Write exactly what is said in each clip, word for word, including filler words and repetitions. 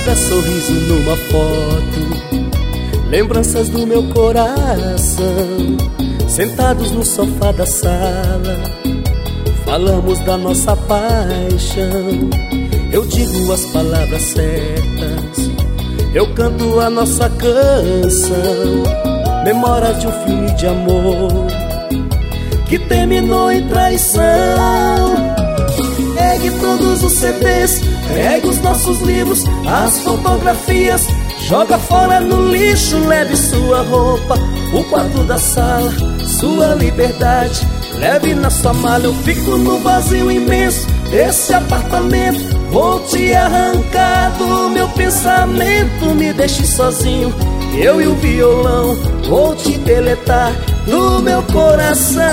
cada sorriso numa foto, lembranças do meu coração. Sentados no sofá da sala, falamos da nossa paixão. Eu digo as palavras certas, eu canto a nossa canção. Memórias de um filme de amor que terminou em traição. Pegue todos os C Ds, pegue os nossos livros, as fotografias, joga fora no lixo, leve sua roupa, o quarto da sala, sua liberdade, leve na sua mala. Eu fico no vazio imenso desse apartamento, vou te arrancar do meu pensamento. Me deixe sozinho, eu e o violão, vou te deletar do meu coração.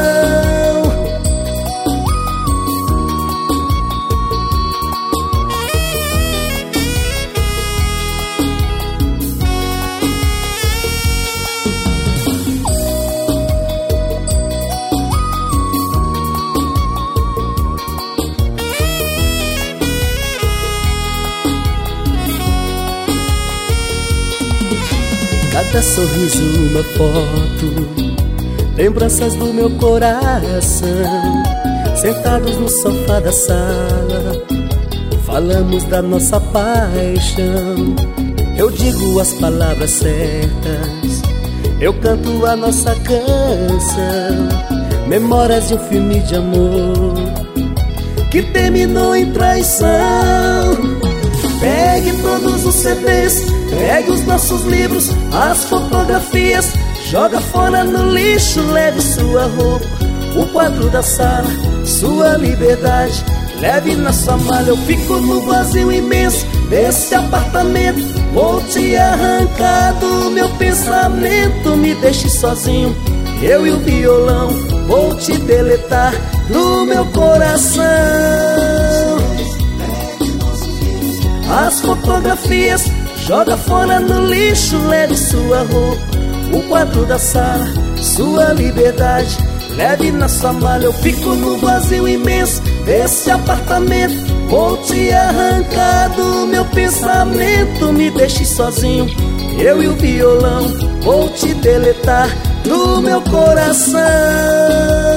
Cada sorriso uma foto, lembranças do meu coração. Sentados no sofá da sala, falamos da nossa paixão. Eu digo as palavras certas, eu canto a nossa canção. Memórias de um filme de amor que terminou em traição. Pegue todos os C Ds, pegue os nossos livros, as fotografias, joga fora no lixo, leve sua roupa, o quadro da sala, sua liberdade, leve na sua mala. Eu fico no vazio imenso desse apartamento, vou te arrancar do meu pensamento. Me deixe sozinho, eu e o violão, vou te deletar do meu coração. As fotografias, joga fora no lixo, leve sua roupa, o quadro da sala, sua liberdade, leve na sua mala. Eu fico no vazio imenso desse apartamento, vou te arrancar do meu pensamento. Me deixe sozinho, eu e o violão, vou te deletar do meu coração.